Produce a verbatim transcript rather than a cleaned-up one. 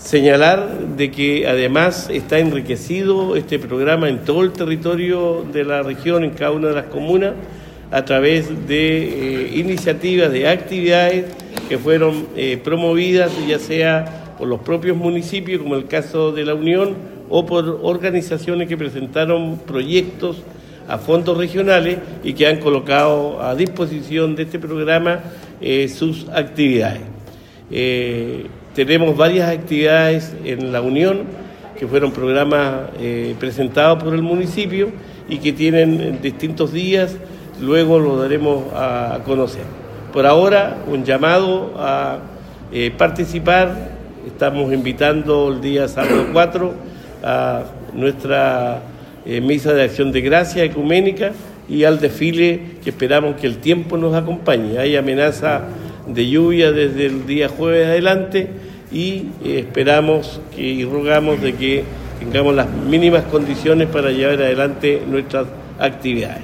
señalar de que además está enriquecido este programa en todo el territorio de la región, en cada una de las comunas, a través de eh, iniciativas, de actividades que fueron eh, promovidas, ya sea por los propios municipios, como el caso de La Unión, o por organizaciones que presentaron proyectos a fondos regionales y que han colocado a disposición de este programa eh, sus actividades. Eh, tenemos varias actividades en La Unión que fueron programas eh, presentados por el municipio y que tienen distintos días, luego lo daremos a conocer. Por ahora, un llamado a eh, participar, estamos invitando el día sábado cuatro a nuestra eh, misa de acción de gracia ecuménica y al desfile que esperamos que el tiempo nos acompañe. Hay amenaza de lluvia desde el día jueves adelante y eh, esperamos que, y rogamos de que tengamos las mínimas condiciones para llevar adelante nuestras actividades.